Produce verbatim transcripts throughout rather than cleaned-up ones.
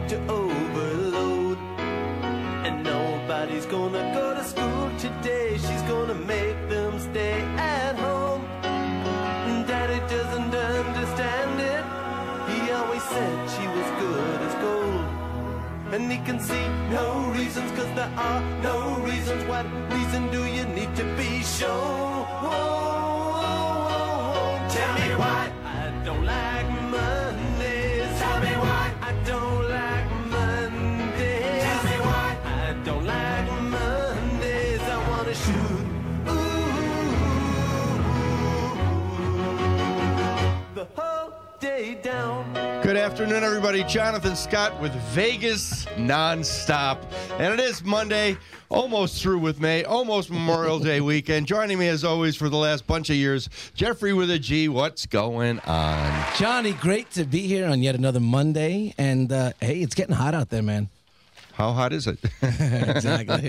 to overload. And nobody's gonna go to school today. She's gonna make them stay at home. Daddy doesn't understand it. He always said she was good as gold. And he can see no reasons, cause there are no reasons. What reason do you need to be shown? Whoa, whoa, whoa. Tell me why I don't like Mondays. Tell me why I don't like Mondays. Tell me why I don't like Mondays. I wanna shoot. Ooh, the whole day down. Good afternoon, everybody. Jonathan Scott with Vegas Nonstop. And it is Monday, almost through with May, almost Memorial Day weekend. Joining me, as always, for the last bunch of years, Jeffrey with a G. What's going on? Johnny, great to be here on yet another Monday. And, uh, hey, it's getting hot out there, man. How hot is it? Exactly.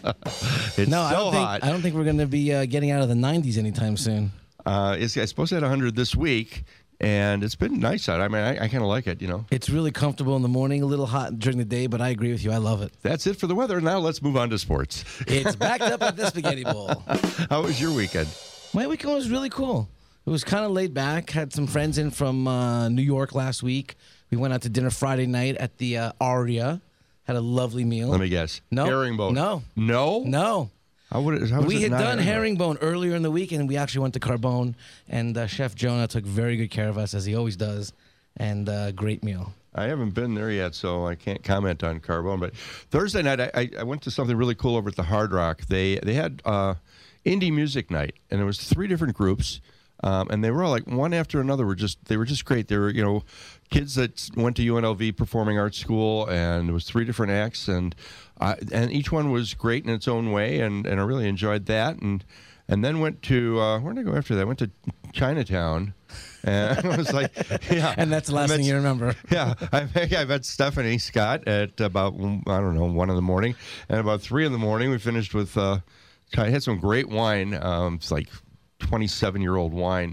It's no, so I don't think, hot. I don't think we're going to be uh, getting out of the nineties anytime soon. Uh, it's, it's supposed to hit one hundred this week. And it's been nice out. I mean, I, I kind of like it, you know. It's really comfortable in the morning, a little hot during the day, but I agree with you. I love it. That's it for the weather. Now let's move on to sports. It's backed up at the Spaghetti Bowl. How was your weekend? My weekend was really cool. It was kind of laid back. Had some friends in from uh, New York last week. We went out to dinner Friday night at the uh, Aria. Had a lovely meal. Let me guess. No. Herringbone. No. No? No. How would it, how was We it had not done herringbone? herringbone earlier in the week, and we actually went to Carbone, and uh, Chef Jonah took very good care of us, as he always does, and uh, great meal. I haven't been there yet, so I can't comment on Carbone. But Thursday night, I, I went to something really cool over at the Hard Rock. They they had uh, indie music night, and there was three different groups, um, and they were all like one after another. Were just they were just great. They were you know kids that went to U N L V Performing Arts School, and there was three different acts, and uh, and each one was great in its own way, and, and I really enjoyed that. And and then went to uh, where did I go after that? I went to Chinatown. And I was like, yeah. And that's the last thing you remember. Yeah. I, I met Stephanie Scott at about, I don't know, one in the morning. And about three in the morning, we finished with, uh, I had some great wine. Um, it's like twenty-seven-year-old wine.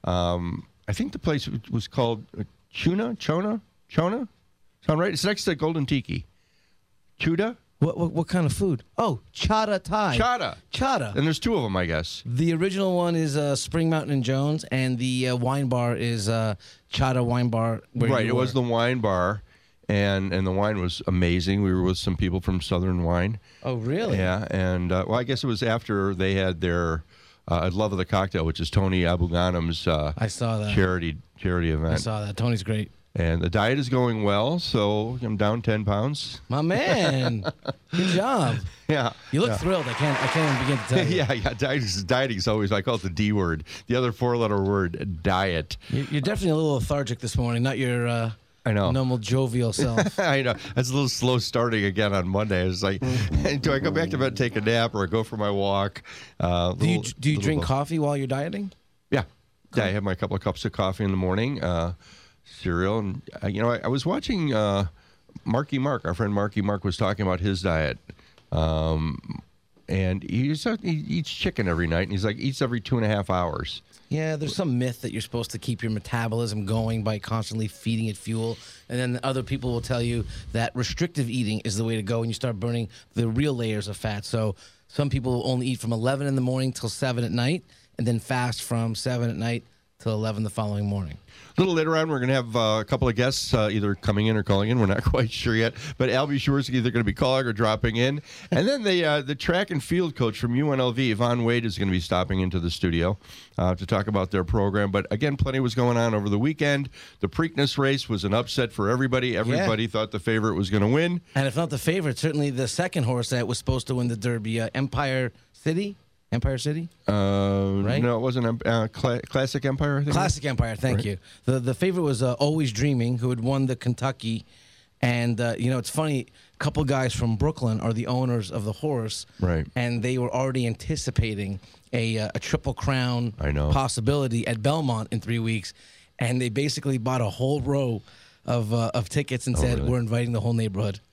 Um, I think the place was called Chuna? Chona? Chona? Sound right? It's next to Golden Tiki. Chuda? What, what what kind of food? Oh, Chata Thai. Chata. Chata. And there's two of them, I guess. The original one is uh, Spring Mountain and Jones, and the uh, wine bar is uh, Chata Wine Bar. Where Right, you it were. was the wine bar, and and the wine was amazing. We were with some people from Southern Wine. Oh, really? Yeah, and uh, well, I guess it was after they had their uh, Love of the Cocktail, which is Tony Abughanim's uh, I saw that. charity charity event. I saw that. Tony's great. And the diet is going well, so I'm down ten pounds. My man. Good job. Yeah. You look yeah. thrilled. I can't I can't even begin to tell you. yeah, yeah. Dieting is, dieting is always, I call it the D word. The other four-letter word, diet. You're you're definitely a little lethargic this morning, not your uh, I know. normal jovial self. I know. It's a little slow starting again on Monday. It's like, do I go back to bed, take a nap, or I go for my walk? Uh, Do you little- do you little drink both. coffee while you're dieting? Yeah. Yeah, I have my couple of cups of coffee in the morning, uh, cereal. And, uh, you know, I, I was watching uh, Marky Mark. Our friend Marky Mark was talking about his diet. Um, and he's, he eats chicken every night. And he's like, eats every two and a half hours. Yeah, there's some myth that you're supposed to keep your metabolism going by constantly feeding it fuel. And then other people will tell you that restrictive eating is the way to go, and you start burning the real layers of fat. So some people will only eat from eleven in the morning till seven at night, and then fast from seven at night till eleven the following morning. A little later on, we're going to have uh, a couple of guests uh, either coming in or calling in. We're not quite sure yet. But Albie Shores is either going to be calling or dropping in. And then the uh, the track and field coach from U N L V, Yvonne Wade, is going to be stopping into the studio uh, to talk about their program. But again, plenty was going on over the weekend. The Preakness race was an upset for everybody. Everybody yeah. thought the favorite was going to win. And if not the favorite, certainly the second horse that was supposed to win the Derby, uh, Empire City. Empire City? Uh, right? No, it wasn't uh, Cla- Classic Empire, I think. Classic Empire, thank right. you. The the favorite was uh, Always Dreaming, who had won the Kentucky. And, uh, you know, it's funny, a couple guys from Brooklyn are the owners of the horse. Right. And they were already anticipating a, uh, a Triple Crown I know. possibility at Belmont in three weeks. And they basically bought a whole row of, uh, of tickets and oh, said, really? we're inviting the whole neighborhood.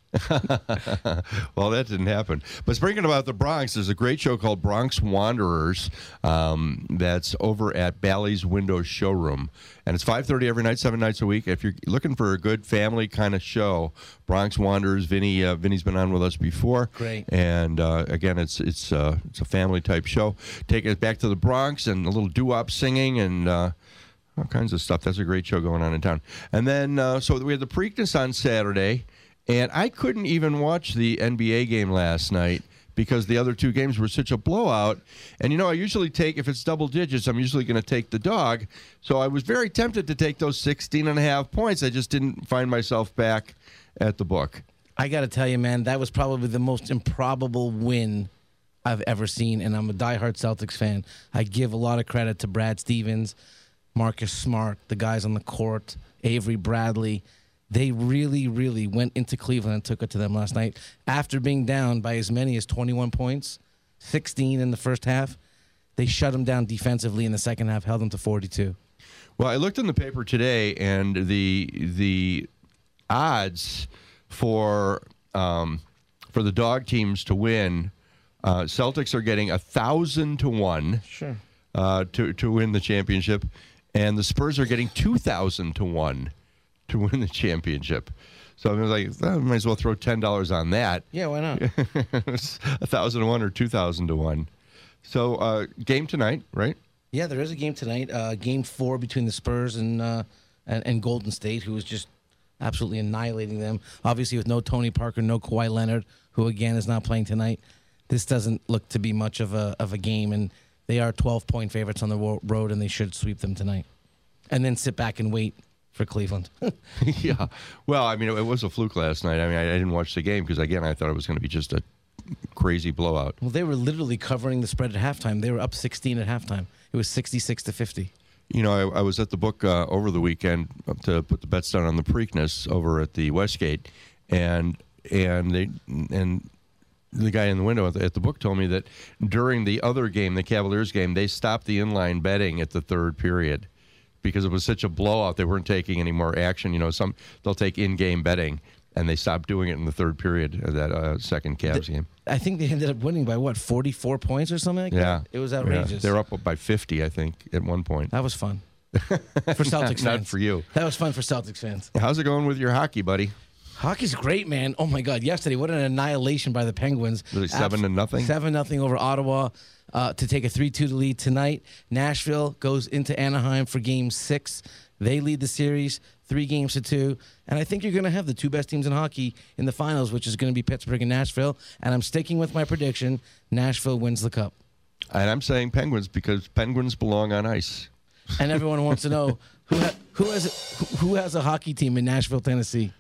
Well, that didn't happen. But speaking about the Bronx, there's a great show called Bronx Wanderers um, that's over at Bally's Window Showroom. And it's five thirty every night, seven nights a week. If you're looking for a good family kind of show, Bronx Wanderers, Vinny, uh, Vinny's been on with us before. Great. And uh, again, it's it's uh, it's a family type show. Taking us back to the Bronx and a little doo-wop singing and uh, all kinds of stuff. That's a great show going on in town. And then, uh, so we had the Preakness on Saturday. And I couldn't even watch the N B A game last night because the other two games were such a blowout. And, you know, I usually take, if it's double digits, I'm usually going to take the dog. So I was very tempted to take those sixteen and a half points. I just didn't find myself back at the book. I got to tell you, man, that was probably the most improbable win I've ever seen. And I'm a diehard Celtics fan. I give a lot of credit to Brad Stevens, Marcus Smart, the guys on the court, Avery Bradley. They really, really went into Cleveland and took it to them last night. After being down by as many as twenty-one points, sixteen in the first half, they shut them down defensively in the second half, held them to forty-two. Well, I looked in the paper today, and the the odds for um, for the dog teams to win, uh, Celtics are getting a thousand to one. Sure. Uh, to to win the championship, and the Spurs are getting two thousand to one. To win the championship. So I was like, I might as well throw ten dollars on that. Yeah, why not? A thousand to one or two thousand to one. So uh, game tonight, right? Yeah, there is a game tonight. Uh, game four between the Spurs and, uh, and and Golden State, who was just absolutely annihilating them. Obviously, with no Tony Parker, no Kawhi Leonard, who again is not playing tonight. This doesn't look to be much of a of a game, and they are twelve point favorites on the ro- road, and they should sweep them tonight, and then sit back and wait for Cleveland. Yeah. Well, I mean, it, it was a fluke last night. I mean, I, I didn't watch the game because, again, I thought it was going to be just a crazy blowout. Well, they were literally covering the spread at halftime. They were up sixteen at halftime. It was sixty-six to fifty. You know, I, I was at the book uh, over the weekend to put the bets down on the Preakness over at the Westgate, and and they and the guy in the window at the, at the book told me that during the other game, the Cavaliers game, they stopped the inline betting at the third period. Because it was such a blowout, they weren't taking any more action. You know, some they'll take in-game betting, and they stopped doing it in the third period of that uh, second Cavs the, game. I think they ended up winning by, what, forty-four points or something like yeah. that? It was outrageous. Yeah. They were up by fifty, I think, at one point. That was fun. For Celtics not, fans. Not for you. That was fun for Celtics fans. How's it going with your hockey, buddy? Hockey's great, man. Oh, my God. Yesterday, what an annihilation by the Penguins. Really seven Abs- to nothing? Seven nothing over Ottawa uh, to take a three two lead tonight. Nashville goes into Anaheim for game six. They lead the series three games to two. And I think you're going to have the two best teams in hockey in the finals, which is going to be Pittsburgh and Nashville. And I'm sticking with my prediction. Nashville wins the cup. And I'm saying Penguins because Penguins belong on ice. And everyone wants to know who ha- who has who has a hockey team in Nashville, Tennessee.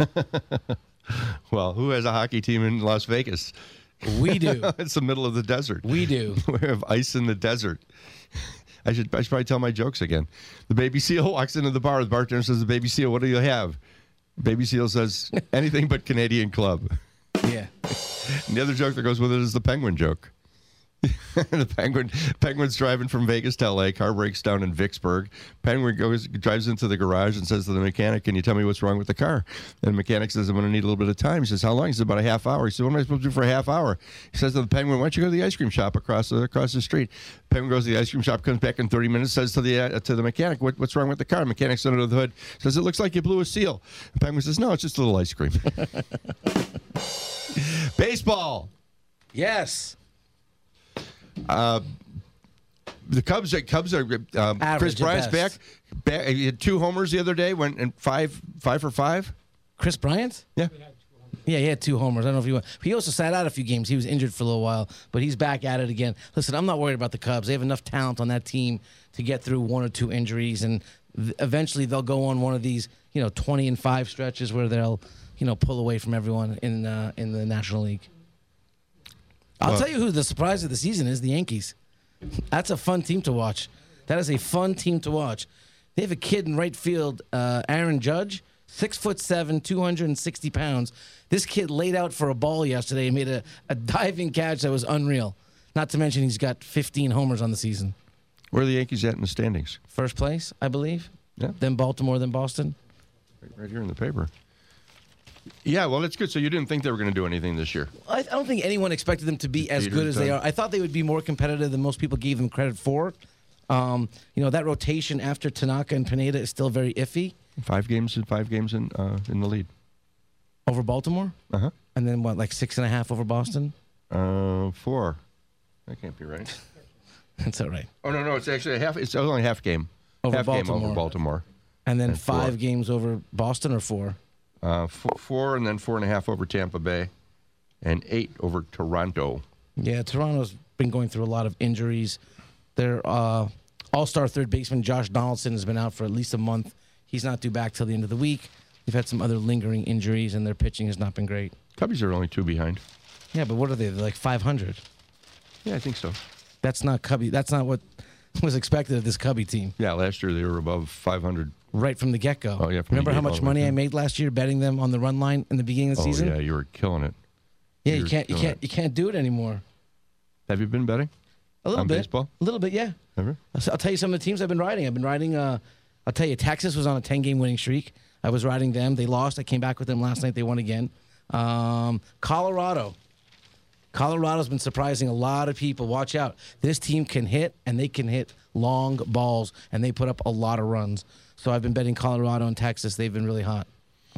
Well, who has a hockey team in Las Vegas? We do. It's the middle of the desert. We do. We have ice in the desert. I should, I should probably tell my jokes again. The baby seal walks into the bar. The bartender says, "The baby seal, what do you have?" Baby seal says, "Anything but Canadian Club." Yeah. And the other joke that goes with it is the penguin joke. The penguin penguin's driving from Vegas to L A. Car breaks down in Vicksburg. Penguin goes drives into the garage and says to the mechanic, "Can you tell me what's wrong with the car?" And the mechanic says, "I'm going to need a little bit of time." He says, "How long?" He says, "About a half hour." He says, "What am I supposed to do for a half hour?" He says to the penguin, "Why don't you go to the ice cream shop across the, across the street?" Penguin goes to the ice cream shop, comes back in thirty minutes, says to the uh, to the mechanic, what, "What's wrong with the car?" The mechanic's under the hood, says, "It looks like you blew a seal." The penguin says, "No, it's just a little ice cream." Baseball. Yes. Uh, the Cubs. are- Cubs are. Um, Chris Average at Bryant's back. best. back. He had two homers the other day. Went and five, five for five. Chris Bryant? Yeah. Yeah, he had two homers. I don't know if he went. He also sat out a few games. He was injured for a little while, but he's back at it again. Listen, I'm not worried about the Cubs. They have enough talent on that team to get through one or two injuries, and th- eventually they'll go on one of these, you know, twenty and five stretches where they'll, you know, pull away from everyone in uh, in the National League. I'll Well- tell you who the surprise of the season is: the Yankees. That's a fun team to watch. That is a fun team to watch. They have a kid in right field, uh, Aaron Judge, six foot seven, two hundred and sixty pounds. This kid laid out for a ball yesterday and made a, a diving catch that was unreal. Not to mention he's got fifteen homers on the season. Where are the Yankees at in the standings? First place, I believe. Yeah. Then Baltimore, then Boston. Right, right here in the paper. Yeah, well, it's good. So you didn't think they were going to do anything this year? I, I don't think anyone expected them to be as Peter's good as they done. are. I thought they would be more competitive than most people gave them credit for. Um, you know, that rotation after Tanaka and Pineda is still very iffy. Five games and five games in uh, in the lead. Over Baltimore? Uh-huh. And then, what, like six and a half over Boston? Uh Four. That can't be right. That's all right. Oh, no, no. It's actually a half. It's only a half game. Over half game Baltimore. over Baltimore. And then And four. five games over Boston or four? Uh, four, four and then four and a half over Tampa Bay, and eight over Toronto. Yeah, Toronto's been going through a lot of injuries. Their uh, all-star third baseman, Josh Donaldson, has been out for at least a month. He's not due back till the end of the week. They've had some other lingering injuries, and their pitching has not been great. Cubbies are only two behind. Yeah, but what are they? They're like five hundred. Yeah, I think so. That's not Cubby. That's not what was expected of this Cubby team Yeah, last year they were above five hundred. right from the get-go. Oh, yeah, from the Remember how get- all much the way money I through. made last year betting them on the run line in the beginning of the Oh, season? yeah, you were killing it. Yeah, you you were can't, you killing can't, it. you can't do it anymore. Have you been betting? A little On bit. baseball? A little bit, yeah. Ever? I'll I'll tell you some of the teams I've been riding. I've been riding. Uh, I'll tell you, Texas was on a ten-game winning streak. I was riding them. They lost. I came back with them last night. They won again. Um, Colorado. Colorado's been surprising a lot of people. Watch out. This team can hit, and they can hit long balls, and they put up a lot of runs. So I've been betting Colorado and Texas. They've been really hot.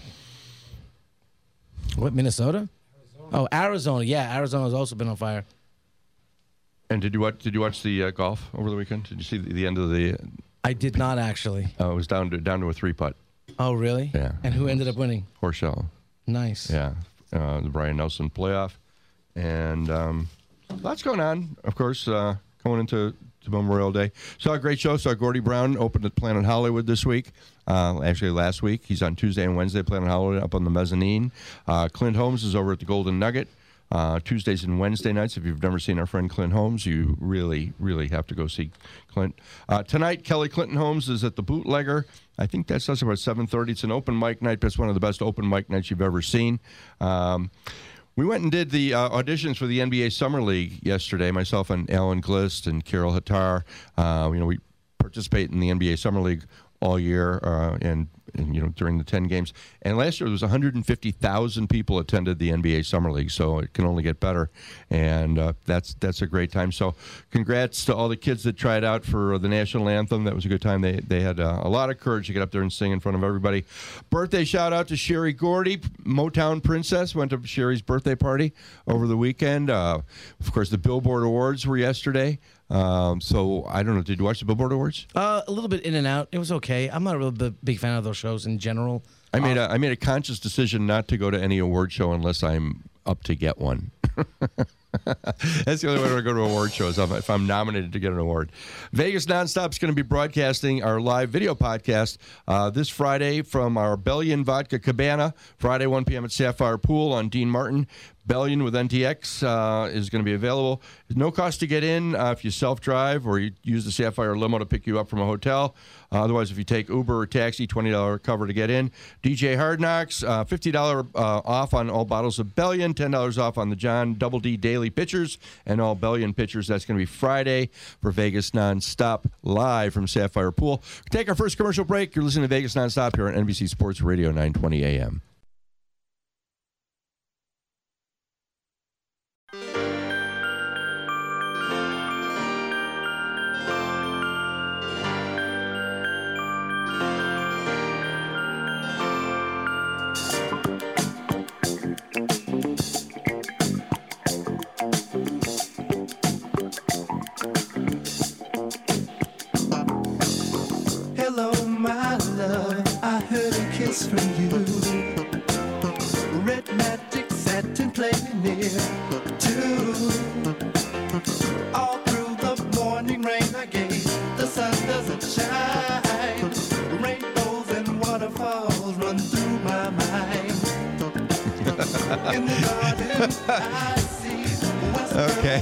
What, Minnesota? Arizona. Oh, Arizona. Yeah, Arizona's also been on fire. And did you watch? Did you watch the uh, golf over the weekend? Did you see the, the end of the? I did not actually. Uh, it was down to down to a three putt. Oh, really? Yeah. And who ended up winning? Horschel. Nice. Yeah, uh, the Brian Nelson playoff, and um, lots going on. Of course, uh, going into to Memorial Day. Saw a great show. Saw Gordy Brown open at Planet Hollywood this week. Uh, actually, last week. He's on Tuesday and Wednesday. Planet Hollywood up on the mezzanine. Uh, Clint Holmes is over at the Golden Nugget. Uh, Tuesdays and Wednesday nights. If you've never seen our friend Clint Holmes, you really, really have to go see Clint. Uh, tonight, Kelly Clinton Holmes is at the Bootlegger. I think that starts about seven thirty. It's an open mic night. That's one of the best open mic nights you've ever seen. Um, we went and did the uh, auditions for the N B A Summer League yesterday. Myself and Alan Glist and Carol Hattar. Uh, you know, we participate in the N B A Summer League all year, uh, and, and you know during the ten games. And last year there was one hundred fifty thousand people attended the N B A Summer League, so it can only get better. And uh, that's that's a great time. So congrats to all the kids that tried out for the national anthem. That was a good time. They they had uh, a lot of courage to get up there and sing in front of everybody. Birthday shout out to Sherry Gordy, Motown Princess. Went to Sherry's birthday party over the weekend. Uh, of course, the Billboard Awards were yesterday. Um, so I don't know. Did you watch the Billboard Awards? Uh, a little bit in and out. It was okay. I'm not a real big, big fan of those shows in general. I made Uh, a I made a conscious decision not to go to any award show unless I'm up to get one. That's the only way to go to award shows if I'm nominated to get an award. Vegas Nonstop is going to be broadcasting our live video podcast uh, this Friday from our Bellion Vodka Cabana. Friday, one p.m. at Sapphire Pool on Dean Martin. Bellion with N T X uh, is going to be available. There's no cost to get in uh, if you self-drive or you use the Sapphire limo to pick you up from a hotel. Uh, otherwise, if you take Uber or taxi, twenty dollars cover to get in. D J Hard Knocks, uh, fifty dollars uh, off on all bottles of Bellion, ten dollars off on the John Double D Daily Pitchers and all Bellion Pitchers. That's going to be Friday for Vegas Nonstop live from Sapphire Pool. Take our first commercial break. You're listening to Vegas Nonstop here on N B C Sports Radio, nine twenty A M. Hello, my love. I heard a kiss from you. Red magic satin playing near too. All through the morning rain I gave. The sun doesn't shine. Rainbows and waterfalls run through my mind. In the garden I see. Okay.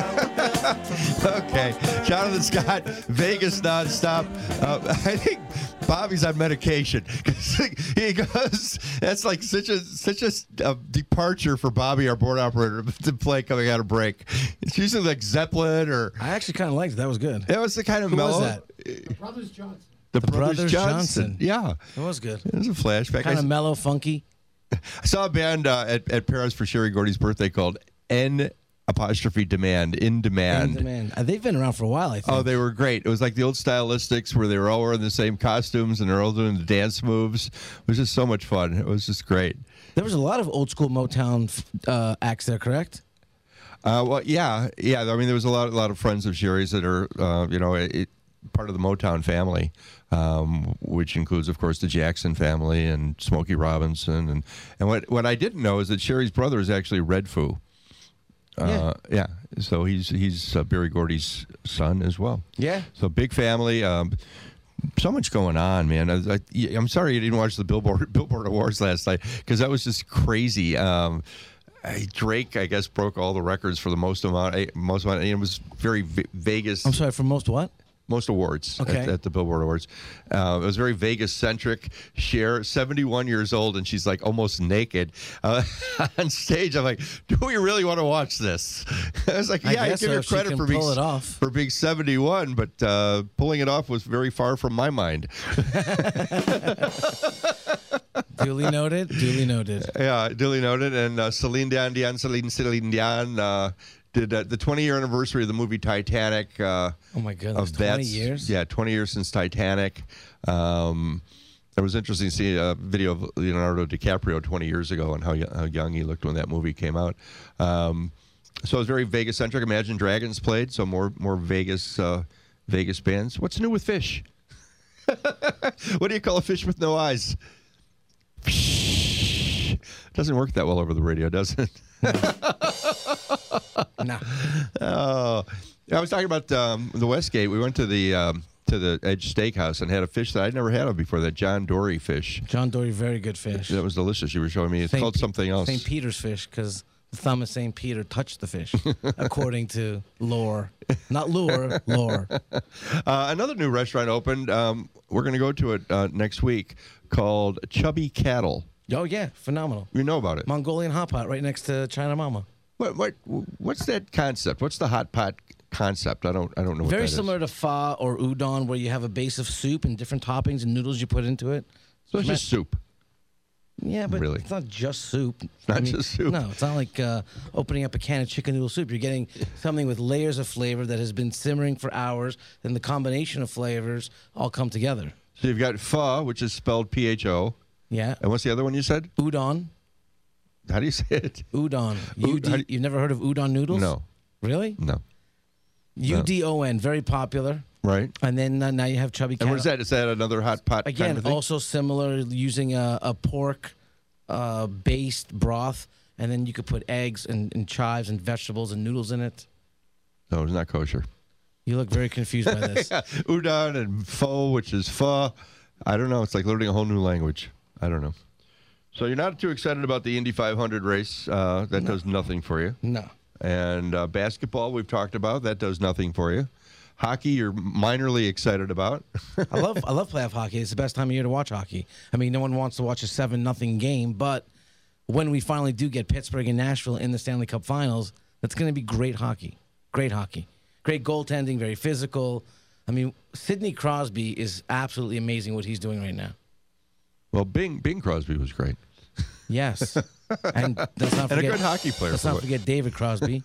Okay. Jonathan Scott, Vegas Nonstop. Uh, I think Bobby's on medication. He goes, that's like such a such a, a departure for Bobby, our board operator, to play coming out of break. It's usually like Zeppelin or. I actually kind of liked it. That was good. That was the kind of Who mellow. was that? The Brothers Johnson. The, The Brothers, Brothers Johnson. Johnson. Yeah. It was good. It was a flashback. Kind I- of mellow, funky. I saw a band uh, at, at Paris for Sherry Gordy's birthday called N apostrophe Demand, In Demand. In Demand. Uh, they've been around for a while, I think. Oh, they were great. It was like the old stylistics where they were all wearing the same costumes and they're all doing the dance moves. It was just so much fun. It was just great. There was a lot of old school Motown uh, acts there, correct? Uh, well, yeah, yeah. I mean, there was a lot, a lot of friends of Sherry's that are, uh, you know, it, part of the Motown family, um, which includes, of course, the Jackson family and Smokey Robinson. And, and what what I didn't know is that Sherry's brother is actually Red Foo. Uh, yeah. yeah. So he's he's uh, Berry Gordy's son as well. Yeah. So big family. Um, so much going on, man. I, I, I'm sorry you didn't watch the Billboard Billboard Awards last night because that was just crazy. Um, I, Drake, I guess, broke all the records for the most amount. Most amount. And it was very v- Vegas. I'm sorry, for most what? Most awards okay. at, at the Billboard Awards. Uh, it was very Vegas-centric. Cher, seventy-one years old, and she's like almost naked uh, on stage. I'm like, do we really want to watch this? I was like, yeah, I, I give so. her She credit can for pull being, it off. for being seventy-one, but uh, pulling it off was very far from my mind. Duly noted. Duly noted. Yeah, duly noted. And uh, Celine Dion, Dion, Celine, Celine Dion. Uh, Did uh, the twenty-year anniversary of the movie Titanic? Uh, oh my goodness, twenty years! Yeah, twenty years since Titanic. Um, it was interesting to see a video of Leonardo DiCaprio twenty years ago and how, how young he looked when that movie came out. Um, so it was very Vegas-centric. Imagine Dragons played, so more more Vegas uh, Vegas bands. What's new with fish? What do you call a fish with no eyes? Doesn't work that well over the radio, does it? No. Oh, I was talking about um, the Westgate. We went to the um, to the Edge Steakhouse and had a fish that I'd never had of before. That John Dory fish. John Dory, very good fish. That was delicious. You were showing me. It's Saint called something else. Saint Peter's fish, because the thumb of Saint Peter touched the fish, according to lore. Not lure, lore. Uh, another new restaurant opened. Um, we're going to go to it uh, next week called Chubby Cattle. Oh yeah, phenomenal. You know about it? Mongolian hot pot right next to China Mama. What what what's that concept? What's the hot pot concept? I don't I don't know. What Very that similar is. to pho or udon, where you have a base of soup and different toppings and noodles you put into it. So it's just soup. Yeah, but Really? it's not just soup. It's not just soup. No, it's not like uh, opening up a can of chicken noodle soup. You're getting something with layers of flavor that has been simmering for hours, and the combination of flavors all come together. So you've got pho, which is spelled P H O. Yeah. And what's the other one you said? Udon. How do you say it? Udon. U- U D, how do you- you've never heard of udon noodles? No. Really? No. U D O N, very popular. Right. And then uh, now you have chubby And cattle. what is that? Is that another hot pot Again, kind of thing? also similar, using a, a pork uh, based broth, and then you could put eggs and, and chives and vegetables and noodles in it. No, it's not kosher. You look very confused by this. Yeah, udon and pho, which is pho. I don't know. It's like learning a whole new language. I don't know. So you're not too excited about the Indy five hundred race. Uh, that No. does nothing for you. No. And uh, basketball, we've talked about. That does nothing for you. Hockey, you're minorly excited about. I love I love playoff hockey. It's the best time of year to watch hockey. I mean, no one wants to watch a seven nothing game, but when we finally do get Pittsburgh and Nashville in the Stanley Cup Finals, that's going to be great hockey. Great hockey. Great goaltending, very physical. I mean, Sidney Crosby is absolutely amazing what he's doing right now. Well, Bing Bing Crosby was great. Yes. And let's not And a forget, good hockey player. let's for not what- forget David Crosby.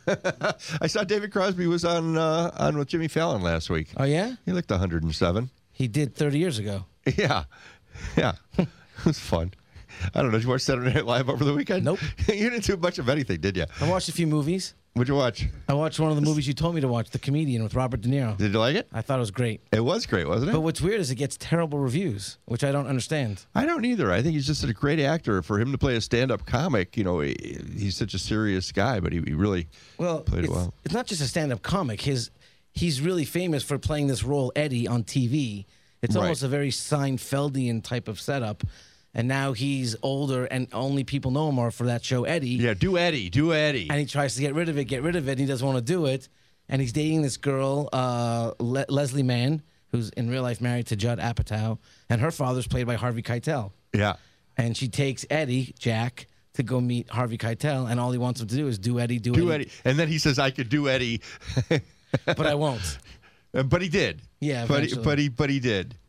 I saw David Crosby was on uh, on with Jimmy Fallon last week. Oh, yeah? He looked one hundred seven. He did thirty years ago. Yeah. Yeah. It was fun. I don't know. Did you watch Saturday Night Live over the weekend? Nope. You didn't do much of anything, did you? I watched a few movies. What'd you watch? I watched one of the movies you told me to watch, The Comedian with Robert De Niro. Did you like it? I thought it was great. It was great, wasn't it? But what's weird is it gets terrible reviews, which I don't understand. I don't either. I think he's just a great actor. For him to play a stand-up comic, you know, he, he's such a serious guy, but he, he really Well, played it it's, well. it's not just a stand-up comic. His he's really famous for playing this role Eddie on T V. It's Right. almost a very Seinfeldian type of setup. And now he's older, and only people know him are for that show Eddie. Yeah, do Eddie, do Eddie. And he tries to get rid of it, get rid of it, and he doesn't want to do it. And he's dating this girl, uh, Le- Leslie Mann, who's in real life married to Judd Apatow, and her father's played by Harvey Keitel. Yeah. And she takes Eddie, Jack, to go meet Harvey Keitel, and all he wants him to do is do Eddie, do, Do Eddie. Eddie. And then he says, I could do Eddie. But I won't. Uh, but he did. Yeah, But he, eventually. but he, but he did.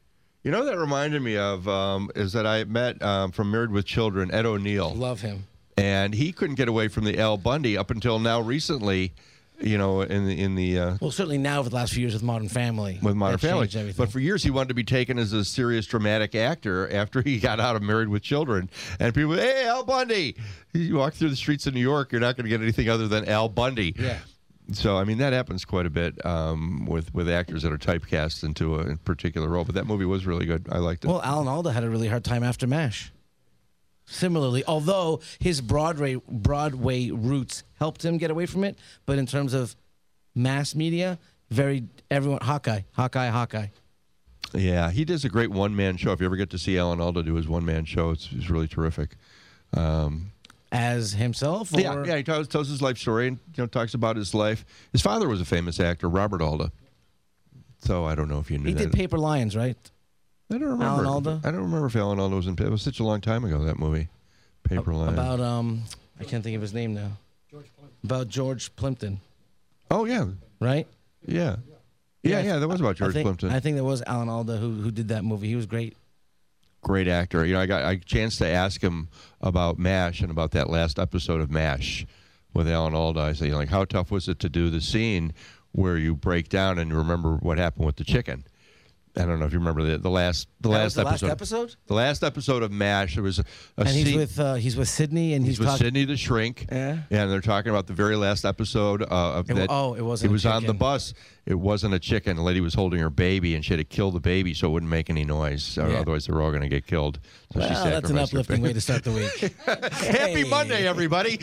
You know what that reminded me of um, is that I met um, from Married with Children, Ed O'Neill. Love him. And he couldn't get away from the Al Bundy up until now recently, you know, in the, in the uh, Well, certainly now over the last few years with Modern Family. with Modern that Family. changed everything. But for years, he wanted to be taken as a serious dramatic actor after he got out of Married with Children. And people, hey, Al Bundy. You walk through the streets of New York, you're not going to get anything other than Al Bundy. Yeah. So, I mean, that happens quite a bit um, with, with actors that are typecast into a particular role. But that movie was really good. I liked it. Well, Alan Alda had a really hard time after MASH. Similarly, although his Broadway Broadway roots helped him get away from it, but in terms of mass media, very everyone Hawkeye, Hawkeye, Hawkeye. Yeah, he does a great one-man show. If you ever get to see Alan Alda do his one-man show, it's, it's really terrific. Um, As himself? Or? yeah, yeah, he tells, tells his life story and you know talks about his life. His father was a famous actor, Robert Alda. So I don't know if you knew He that. did Paper Lions, right? I don't remember. Alan Alda? I don't remember if Alan Alda was in. It was such a long time ago, that movie, Paper Lion. About um, I can't think of his name now. George Plimpton. About George Plimpton, Oh yeah, right? yeah, yeah, yeah. That was about I George think, Plimpton. I think that was Alan Alda who who did that movie. He was great. Great actor. You know, I got a chance to ask him about MASH and about that last episode of MASH with Alan Alda. I said, you know, like, how tough was it to do the scene where you break down and you remember what happened with the chicken? I don't know if you remember the, the last the That last was the episode. last episode. The last episode of MASH. There was a, a And he's scene. with uh, he's with Sydney, and He's he's, with talking. Sydney the Shrink. Yeah. And they're talking about the very last episode uh, of It wa- that. oh, it wasn't It a was on the chicken. bus. It wasn't a chicken. The lady was holding her baby, and she had to kill the baby so it wouldn't make any noise. Or Yeah. Otherwise, they were all going to get killed. So she Well, that's an sacrificed her uplifting baby. way to start the week. Happy Hey. Monday, everybody!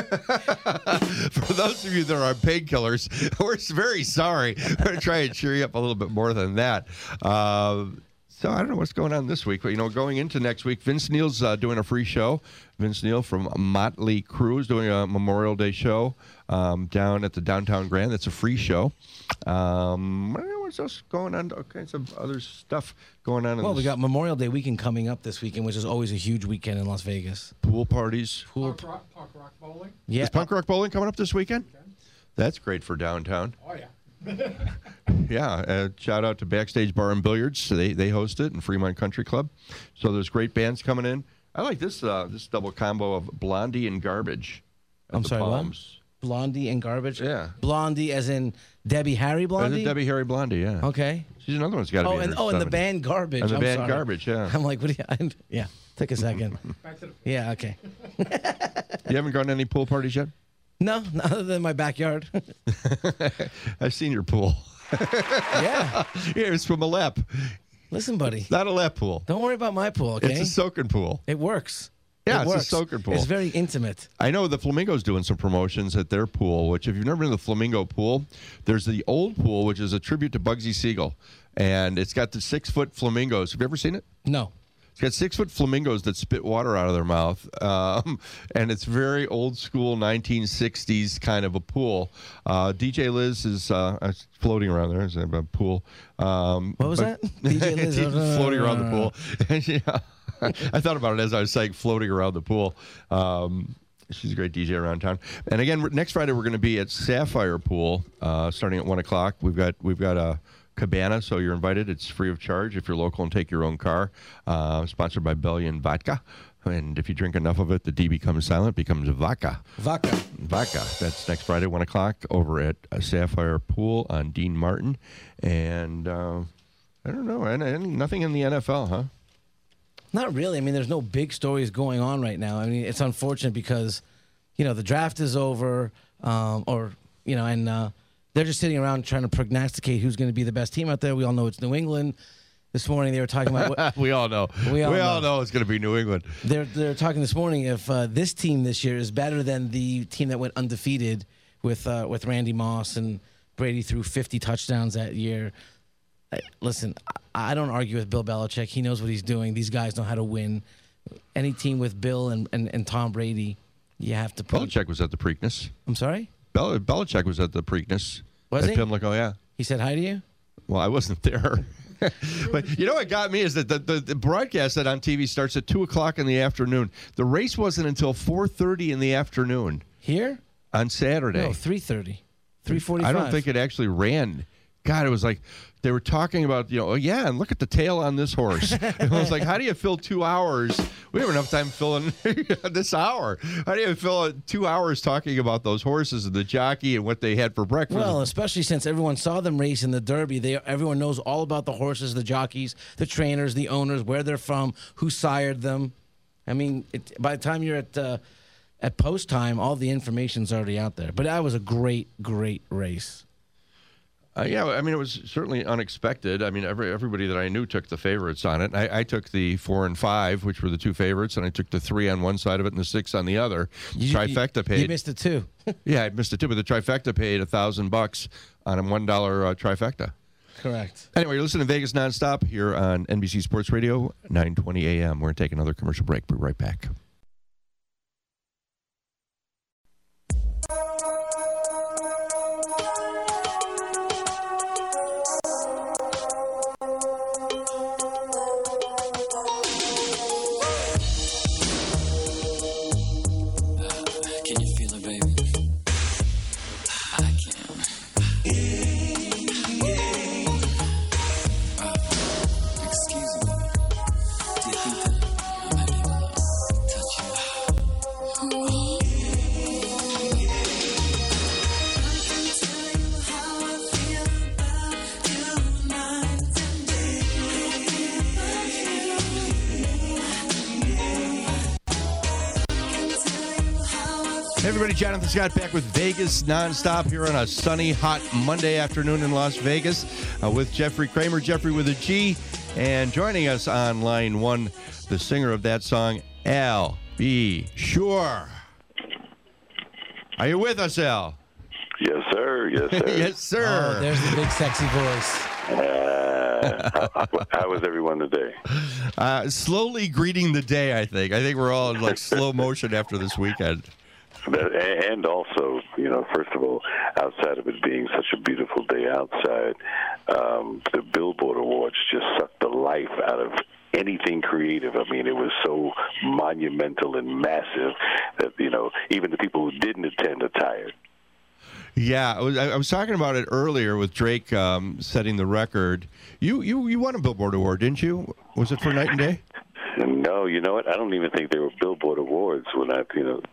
For those of you that are on painkillers, we're very sorry. We're going to try and cheer you up a little bit more than that. Uh, So I don't know what's going on this week, but you know, going into next week, Vince Neil's uh, doing a free show. Vince Neil from Motley Crue is doing a Memorial Day show um, down at the Downtown Grand. That's a free show. Um, I don't know what's else going on. All kinds of other stuff going on. In Well, we this got Memorial Day weekend coming up this weekend, which is always a huge weekend in Las Vegas. pool parties. Pool, Punk rock, punk rock bowling. yeah, Is Punk Rock Bowling coming up this weekend? That's great for downtown. Oh yeah. Yeah, uh, shout out to Backstage Bar and Billiards. So they they host it in Fremont Country Club. So there's great bands coming in. I like this uh, this double combo of Blondie and Garbage. at I'm the sorry, what? Palms. Blondie and Garbage. Yeah. Blondie, as in Debbie Harry Uh, Blondie. Debbie Harry Blondie, yeah. Okay. She's another one's got to Oh, be. in and her oh, and the seventies. band Garbage. And the I'm band sorry. Garbage, yeah. I'm like, what do you? I, yeah. Took a second. Back to the Yeah. Okay. You haven't gone to any pool parties yet? No, not other than my backyard. I've seen your pool. Yeah. Yeah, it's from a lap. Listen, buddy. Not a lap pool. Don't worry about my pool. Okay. It's a soaking pool. It works. Yeah, it it's a works. soaking pool. It's very intimate. I know the Flamingo's doing some promotions at their pool, which if you've never been to the Flamingo pool, there's the old pool, which is a tribute to Bugsy Siegel. And it's got the six-foot flamingos. Have you ever seen it? No. It's got six-foot flamingos that spit water out of their mouth. Um, and it's very old-school nineteen sixties kind of a pool. Uh, D J Liz is uh, uh, floating around there. It's a pool. Um, What was but- that? D J Liz. He's floating around the pool. Yeah. I thought about it as I was saying floating around the pool. Um, she's a great D J around town. And again, next Friday we're going to be at Sapphire Pool, uh, starting at one o'clock. We've got we've got a cabana, so you're invited. It's free of charge if you're local and take your own car. Uh, sponsored by Bellion Vodka. And if you drink enough of it, the D becomes silent, becomes vodka. Vodka. Vodka. That's next Friday, one o'clock, over at uh, Sapphire Pool on Dean Martin. And uh, I don't know, and, and nothing in the N F L, huh? Not really. I mean, there's no big stories going on right now. I mean, it's unfortunate because, you know, the draft is over, um, or, you know, and uh, they're just sitting around trying to prognosticate who's going to be the best team out there. We all know it's New England. This morning they were talking about what, we all know. We all know. know it's going to be New England. they're they're talking this morning if uh, this team this year is better than the team that went undefeated with uh, with Randy Moss and Brady threw fifty touchdowns that year. I, listen, I, I don't argue with Bill Belichick. He knows what he's doing. These guys know how to win. Any team with Bill and, and, and Tom Brady, you have to put. Belichick was at the Preakness. I'm sorry? Bel- Belichick was at the Preakness. Was at he? Pimlico, yeah. He said hi to you? Well, I wasn't there. But you know what got me is that the, the, the broadcast that on T V starts at two o'clock in the afternoon. The race wasn't until four thirty in the afternoon Here? on Saturday. No, three thirty. three forty-five. I don't think it actually ran God, it was like they were talking about, you know, oh, yeah, and look at the tail on this horse. And I was like, how do you fill two hours? We have enough time filling this hour. How do you fill two hours talking about those horses and the jockey and what they had for breakfast? Well, especially since everyone saw them race in the Derby. They everyone knows all about the horses, the jockeys, the trainers, the owners, where they're from, who sired them. I mean, it, by the time you're at uh, at post time, all the information's already out there. But that was a great, great race. Uh, yeah, I mean, it was certainly unexpected. I mean, every, everybody that I knew took the favorites on it. I, I took the four and five, which were the two favorites, and I took the three on one side of it and the six on the other. You, trifecta you, paid. You missed it too. Yeah, I missed it too, but the trifecta paid a thousand bucks on a one dollar uh, trifecta. Correct. Anyway, you're listening to Vegas Nonstop here on N B C Sports Radio, nine twenty A M. We're going to take another commercial break. We'll be right back. Hey everybody, Jonathan Scott back with Vegas Nonstop here on a sunny, hot Monday afternoon in Las Vegas uh, with Jeffrey Kramer, Jeffrey with a G, and joining us on line one, the singer of that song, Al B. Sure. Are you with us, Al? Yes, sir. Yes, sir. Yes, sir. Oh, there's the big sexy voice. Uh, how, how was everyone today? Uh, slowly greeting the day, I think. I think we're all in like slow motion after this weekend. And also, you know, first of all, outside of it being such a beautiful day outside, um, the Billboard Awards just sucked the life out of anything creative. I mean, it was so monumental and massive that, you know, even the people who didn't attend are tired. Yeah, I was, I was talking about it earlier with Drake um, setting the record. You, you you won a Billboard Award, didn't you? Was it for Night and Day? No, you know what? I don't even think they were Billboard Awards when I, you know.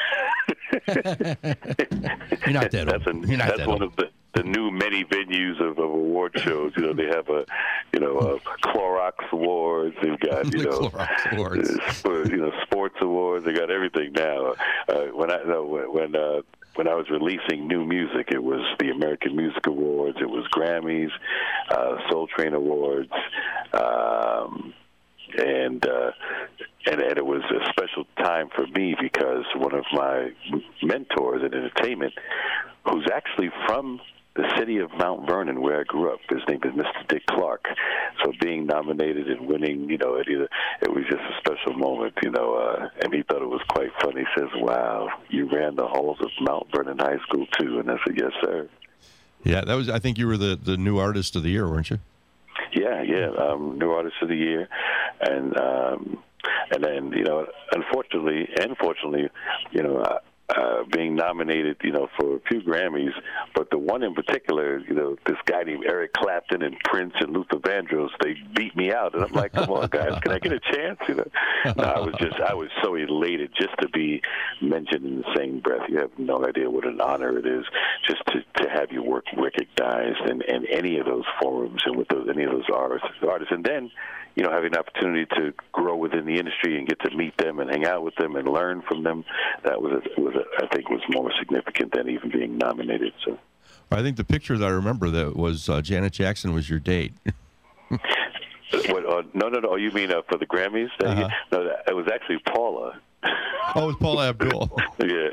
You're not that that's old. A, You're not that's that one old. of the, the new many venues of, of award shows. You know, they have a, you know, a Clorox Awards. They've got, you The know, Clorox Awards. uh, you know, sports awards. They got everything now. Uh, when I no, when uh, when I was releasing new music, it was the American Music Awards. It was Grammys, uh, Soul Train Awards. Um, And, uh, and and it was a special time for me because one of my mentors in entertainment, who's actually from the city of Mount Vernon, where I grew up, his name is Mister Dick Clark. So being nominated and winning, you know, it, either, it was just a special moment, you know, uh, and he thought it was quite funny. He says, wow, you ran the halls of Mount Vernon High School, too. And I said, yes, sir. Yeah, that was. I think you were the, the new artist of the year, weren't you? Yeah, yeah, um, new artist of the year, and um, and then you know, unfortunately, and fortunately, you know, uh, uh, being nominated, you know, for a few Grammys, but the one in particular, you know, this guy named Eric Clapton and Prince and Luther Vandross, they beat me out, and I'm like, come on, guys, can I get a chance? You know, no, I was just, I was so elated just to be mentioned in the same breath. You have no idea what an honor it is just to, to have your work recognized in, in any of those forums and with those, any of those artists, artists, and then, you know, having an opportunity to grow within the industry and get to meet them and hang out with them and learn from them, that was, a, was a, I think, was more significant than even being nominated. So, I think the picture that I remember that was uh, Janet Jackson was your date. what, uh, no, no, no. Oh, you mean uh, for the Grammys? Uh-huh. No, that, it was actually Paula. Oh, it was Paula Abdul. Yeah.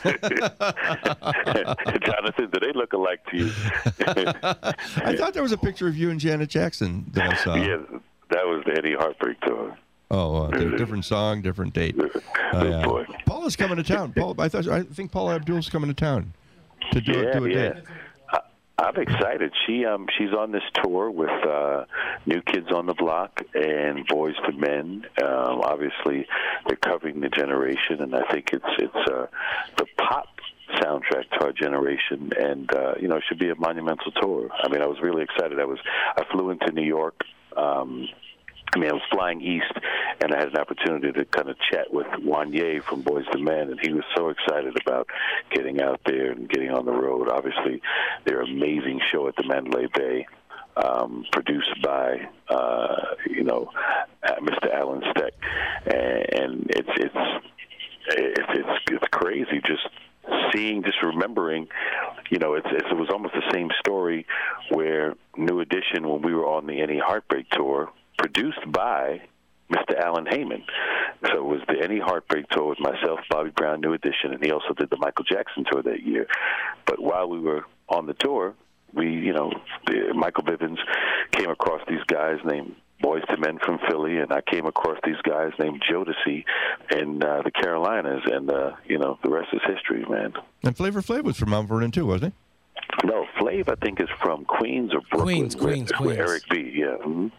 Jonathan, do they look alike to you? I thought there was a picture of you and Janet Jackson that I saw. Yeah, that was the Eddie Heartbreak tour. Oh, uh, di- different song, different date. Uh, yeah. Boy. Paula's coming to town. Paul, I thought I think Paula Abdul's coming to town to do, Yeah, do a yeah. date. I, I'm excited. She um she's on this tour with uh, New Kids on the Block and Boys to Men. Um, obviously, they're covering the generation, and I think it's it's uh, the pop soundtrack soundtrack to our generation, and uh, you know, it should be a monumental tour. I mean, I was really excited. I was I flew into New York. Um, I mean, I was flying east, and I had an opportunity to kind of chat with Wanye from Boyz two Men, and he was so excited about getting out there and getting on the road. Obviously, their amazing show at the Mandalay Bay, um, produced by, uh, you know, Mister Alan Steck, and, and it's it's it's it's it's crazy just seeing, just remembering, you know, it's, it's, it was almost the same story where New Edition, when we were on the Any Heartbreak tour, produced by Mister Alan Heyman. So it was the Any Heartbreak tour with myself, Bobby Brown, New Edition, and he also did the Michael Jackson tour that year. But while we were on the tour, we, you know, the, Michael Bivins came across these guys named Boyz two Men from Philly, and I came across these guys named Jodeci in uh, the Carolinas, and, uh, you know, the rest is history, man. And Flavor Flav was from Mount Vernon, too, wasn't he? No, Flav, I think, is from Queens or Brooklyn. Queens, Queens, where, Queens. Where Eric B., yeah. Mm-hmm.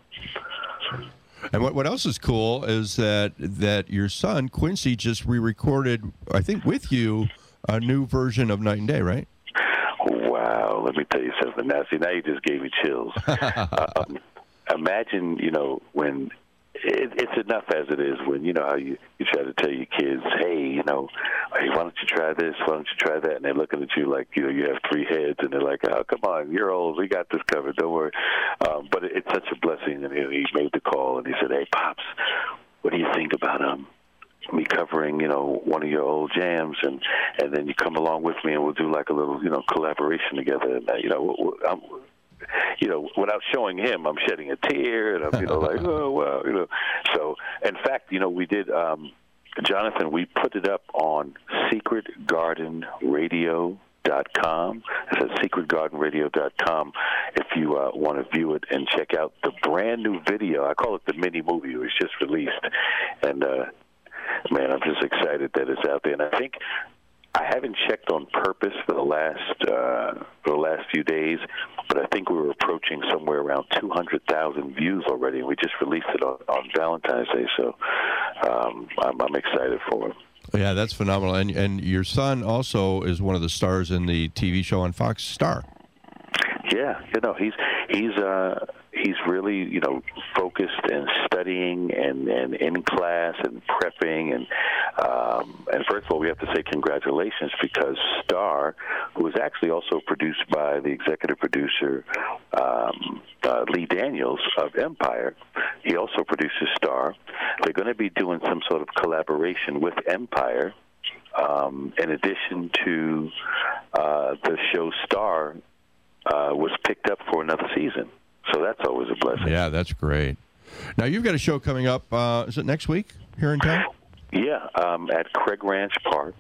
And what, what else is cool is that that your son, Quincy, just re-recorded, I think with you, a new version of Night and Day, right? Wow, let me tell you something. Now, see, now you just gave me chills. um, imagine, you know, when it, it's enough as it is when, you know, how you, you try to tell your kids, hey, you know, hey, why don't you try this, why don't you try that? And they're looking at you like, you know, you have three heads, and they're like, oh, come on, you're old, we got this covered, don't worry. Um, but it, it's such a blessing, and he made the call, and he said, hey, Pops, what do you think about um, me covering, you know, one of your old jams, and, and then you come along with me, and we'll do like a little, you know, collaboration together, and, uh, you know, I'm, you know, without showing him, I'm shedding a tear, and I'm, you know, like, oh, well, you know. So, in fact, you know, we did, um, Jonathan, we put it up on secret garden radio dot com. It's at secret garden radio dot com if you uh, want to view it and check out the brand new video. I call it the mini movie. It was just released. And, uh, man, I'm just excited that it's out there. And I think I haven't checked on purpose for the last uh, for the last few days, but I think we were approaching somewhere around two hundred thousand views already, and we just released it on, on Valentine's Day. So um, I'm, I'm excited for it. Yeah, that's phenomenal. And and your son also is one of the stars in the T V show on Fox, Star. Yeah, you know, he's he's uh, he's really, you know, focused and studying and, and in class and prepping, and um, and first of all, we have to say congratulations, because Star, who is actually also produced by the executive producer um, uh, Lee Daniels of Empire, he also produces Star. They're going to be doing some sort of collaboration with Empire, um, in addition to uh, the show Star. Uh, was picked up for another season. So that's always a blessing. Yeah, that's great. Now, you've got a show coming up, uh, is it next week here in town? Yeah, um, at Craig Ranch Park.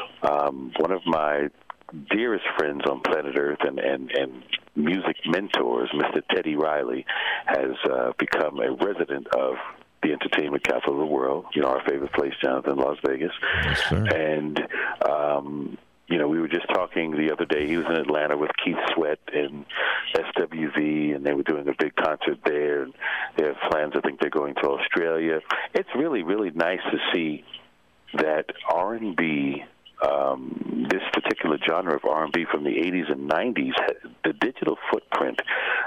Um, one of my dearest friends on planet Earth and, and, and music mentors, Mister Teddy Riley, has uh, become a resident of the entertainment capital of the world, you know, our favorite place, Jonathan, Las Vegas. Yes, sir. And, um, you know, we were just talking the other day. He was in Atlanta with Keith Sweat and S W V, and they were doing a big concert there. And they have plans. I think they're going to Australia. It's really, really nice to see that R and B, um, this particular genre of R and B from the eighties and nineties, the digital footprint,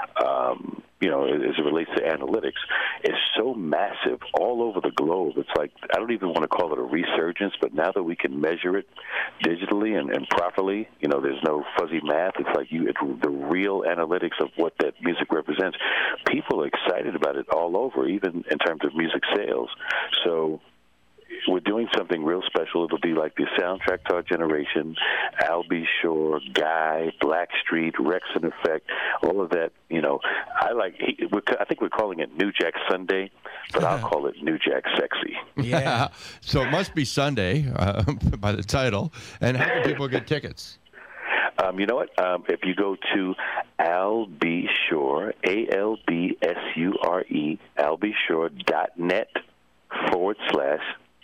um, you know, as it relates to analytics, is so massive all over the globe. It's like, I don't even want to call it a resurgence, but now that we can measure it digitally and, and properly, you know, there's no fuzzy math. It's like you, it, the real analytics of what that music represents. People are excited about it all over, even in terms of music sales. So we're doing something real special. It'll be like the soundtrack to our generation. Al B. Sure, Guy, Blackstreet, Rex and Effect, all of that. You know, I like. He, we're, I think we're calling it New Jack Sunday, but I'll call it New Jack Sexy. Yeah. So it must be Sunday uh, by the title. And how can people get tickets? Um, you know what? Um, if you go to Al B. Sure, A L B S U R E, albsure dot net forward slash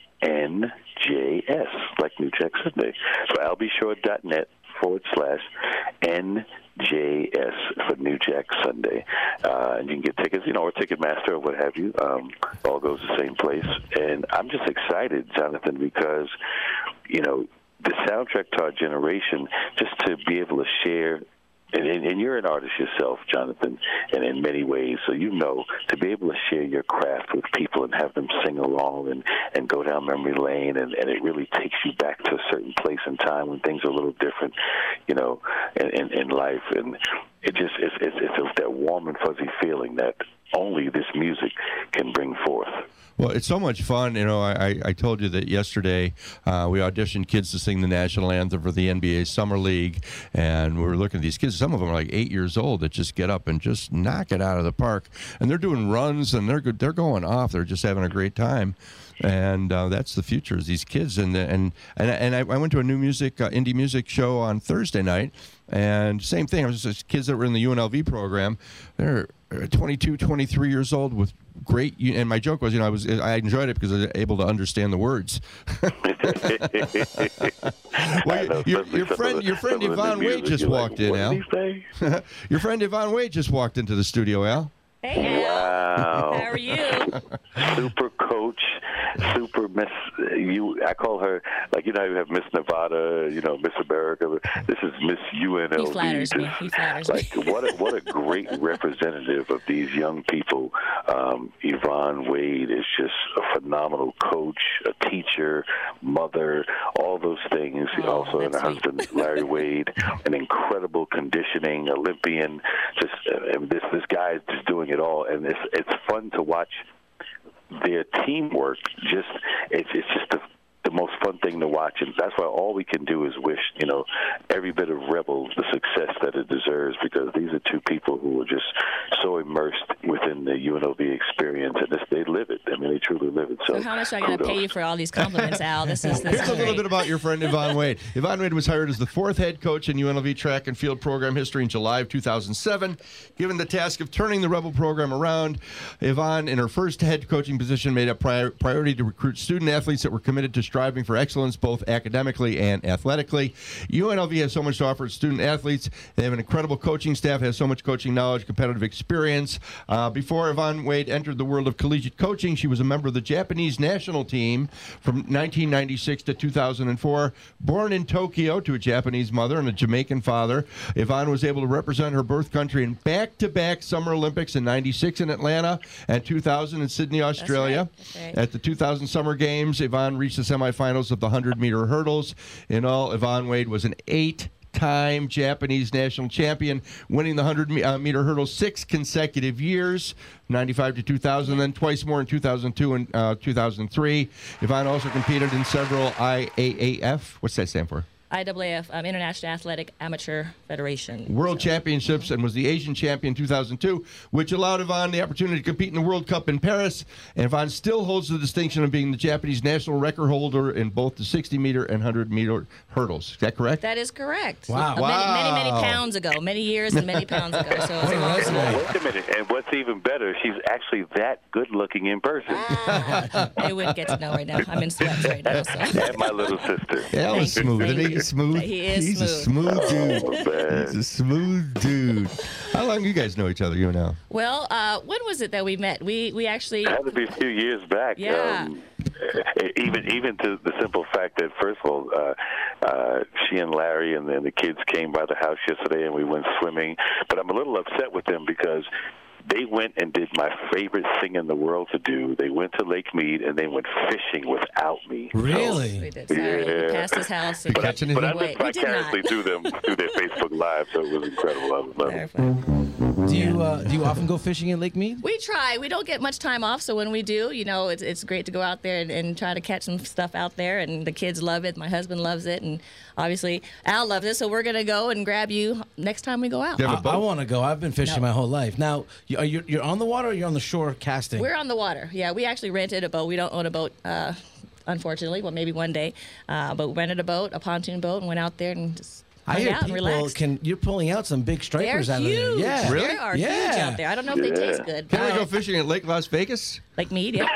N J S, like New Jack Sunday. So albsure dot net forward slash N J S for New Jack Sunday. Uh, and you can get tickets, you know, or Ticketmaster or what have you. Um, all goes the same place. And I'm just excited, Jonathan, because, you know, the soundtrack to our generation, just to be able to share. And, and, and you're an artist yourself, Jonathan, and in many ways, so you know, to be able to share your craft with people and have them sing along and, and go down memory lane, and, and it really takes you back to a certain place in time when things are a little different, you know, in, in, in life. And it just, it's, it's, it's that warm and fuzzy feeling that only this music can bring forth. Well, it's so much fun. You know, I, I told you that yesterday uh, we auditioned kids to sing the national anthem for the N B A Summer League, and we were looking at these kids. Some of them are like eight years old that just get up and just knock it out of the park. And they're doing runs, and they're good. They're going off. They're just having a great time. And uh, that's the future is these kids. And and and, and I, I went to a new music, uh, indie music show on Thursday night, and same thing. It was just kids that were in the U N L V program. They're twenty-two, twenty-three years old with great. And my joke was, you know, I was I enjoyed it because I was able to understand the words. Well, know, your, your friend, the, your friend Yvonne Wade just walked like, in, Al. Your friend Yvonne Wade just walked into the studio, Al. Hey, Al. Wow. How are you? Super coach, super Miss. You, I call her like you know how you have Miss Nevada, you know Miss America. This is Miss U N L V. He flatters me. He flatters like, me. what a, what a great representative of these young people. Um, Yvonne Wade is just a phenomenal coach, a teacher, mother, all those things. Oh, also, and her that's husband Larry Wade, an incredible conditioning Olympian. Just uh, and this this guy is just doing it all, and it's it's fun to watch their teamwork. Just it's it's just the the most fun thing to watch, and that's why all we can do is wish, you know, every bit of Rebel the success that it deserves, because these are two people who are just so immersed within the U N L V experience, and this, they live it. I mean, they truly live it. So, So how much do I got to pay you for all these compliments, Al? This is this Here's is a little great. bit about your friend Yvonne Wade. Yvonne Wade was hired as the fourth head coach in U N L V track and field program history in July of two thousand seven. Given the task of turning the Rebel program around, Yvonne, in her first head coaching position, made a prior, priority to recruit student athletes that were committed to striving for excellence both academically and athletically. U N L V has so much to offer its student athletes. They have an incredible coaching staff, has so much coaching knowledge, competitive experience. Uh, before Yvonne Wade entered the world of collegiate coaching, she was a member of the Japanese national team from nineteen ninety-six to two thousand four. Born in Tokyo to a Japanese mother and a Jamaican father, Yvonne was able to represent her birth country in back-to-back Summer Olympics in ninety-six in Atlanta and two thousand in Sydney, Australia. That's right. That's right. At the two thousand Summer Games, Yvonne reached the semifinals of the one hundred meter hurdles. In all, Yvonne Wade was an eight-time Japanese national champion, winning the one hundred meter hurdles six consecutive years, ninety-five to two thousand, then twice more in two thousand two and uh, two thousand three. Yvonne also competed in several I A A F. What's that stand for? I A A F, um, International Athletic Amateur Federation. World So, Championships, and was the Asian champion in two thousand two, which allowed Yvonne the opportunity to compete in the World Cup in Paris. And Yvonne still holds the distinction of being the Japanese national record holder in both the sixty meter and one hundred meter hurdles. Is that correct? That is correct. Wow. Uh, Wow. Many, many, many pounds ago. Many years and many pounds ago. So it's a long What a story. Wait a minute, and what's even better, she's actually that good-looking in person. They wouldn't get to know right now. I'm in sweats right now. So. And my little sister. Al is Thank you, smooth. thank Isn't he you. smooth? He is He's a smooth. smooth dude. Oh, man. He's a smooth dude. How long do you guys know each other, you and Al? Well, uh, when was it that we met? We we actually. It had to be a few years back. Yeah. Um, even even to the simple fact that, first of all, uh, uh, she and Larry and then the kids came by the house yesterday and we went swimming. But I'm a little upset with them because they went and did my favorite thing in the world to do. They went to Lake Mead and they went fishing without me. Really? We did. Sorry, Yeah. we passed his house. And But catching But I anything? lived Wait, we did vicariously not. through them through their Facebook Live, so it was incredible. I was loving it. Clarify. Do you uh, do you often go fishing at Lake Mead? We try. We don't get much time off, so when we do, you know, it's it's great to go out there and, and try to catch some stuff out there. And the kids love it. My husband loves it, and obviously Al loves it. So we're gonna go and grab you next time we go out. Yeah. I, have a boat? I want to go. I've been fishing No. my whole life. Now, you, are you, you're on the water or you're on the shore casting? We're on the water. Yeah, we actually rented a boat. We don't own a boat, uh, unfortunately. Well, maybe one day. Uh, but we rented a boat, a pontoon boat, and went out there and just I hung hear out and people relaxed. can. You're pulling out some big They're stripers out huge. of there. Yeah. Really? They are huge Yeah. out there. I don't know if they Yeah. taste good. Can we but- go fishing at Lake Las Vegas? Like meat, yeah.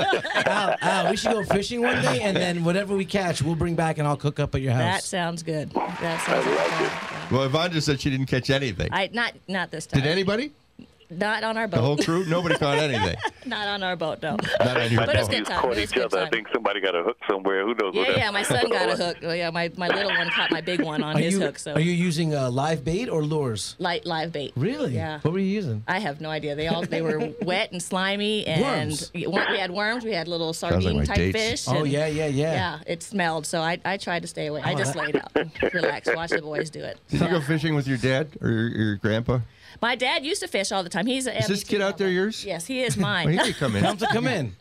Al, Al, we should go fishing one day, and then whatever we catch, we'll bring back and I'll cook up at your That house. sounds good. That sounds I like good. it. Yeah. Well, Yvonne just said she didn't catch anything. I not not this time. Did anybody? Not on our boat. The whole crew? Nobody caught anything. Not on our boat, no. Not on your But it's boat. good time. Caught It was each good other. I time. think somebody got a hook somewhere. Who knows? Yeah, what yeah. My son got a hook. Oh, yeah, my, my little one caught my big one on Are his you hook. So are you using uh, live bait or lures? light live bait. Really? Yeah. What were you using? I have no idea. They all they were wet and slimy, and Worms. we had worms. We had little like sardine my type dates. fish. Oh, and- yeah, yeah, yeah. Yeah, it smelled. So I, I tried to stay away. I Oh, just that- laid out, and relaxed, watch the boys do it. Did you go fishing with your dad or your, your grandpa? My dad used to fish all the time. He's a Is this kid out there yours? Yes, he is Well, he mine. could come in. Tell him to come in.